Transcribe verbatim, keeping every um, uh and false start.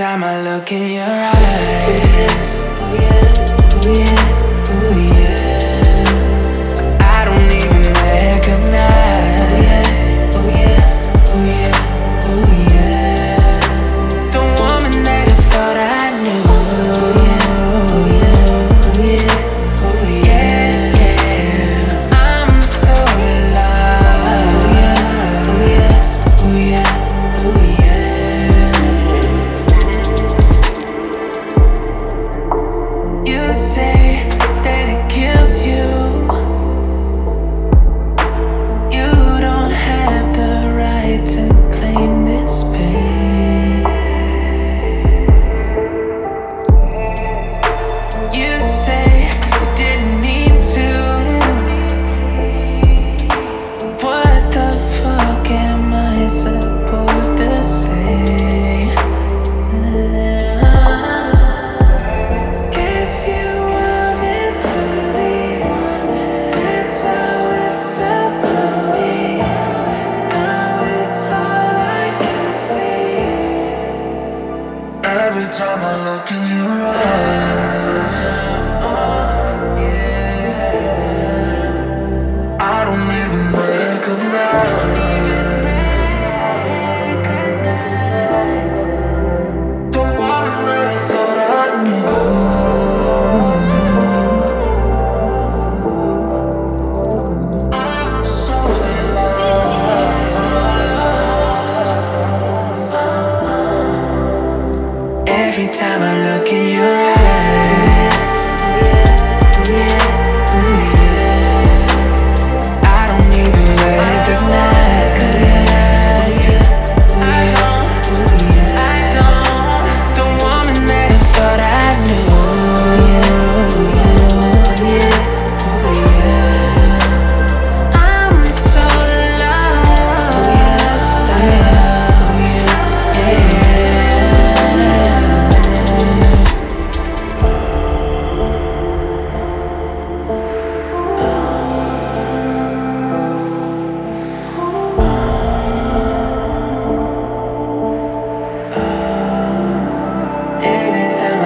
time I look in your eyes, oh yeah, oh yeah, oh yeah, I don't even recognize, oh yeah, oh yeah, oh yeah, the woman that I thought I knew, oh yeah, oh yeah, oh yeah, oh yeah, yeah. I'm so alive, oh yeah, oh yes, oh yeah, oh yeah. You say that it kills you. You don't have the right to claim this pain. You say you didn't mean to. What the fuck am I supposed to say? Guess you wanted to leave. That's how it felt to me. Now it's all I can see. Every time I look in your eyes, I don't even recognize the woman that I thought I knew. I'm so lost. Every time I look in your eyes, oh yeah, oh yeah, I don't even recognize. I don't, I don't, the woman that I thought I knew. Oh yeah, oh yeah, I'm so lost. Oh yeah, oh yeah, every time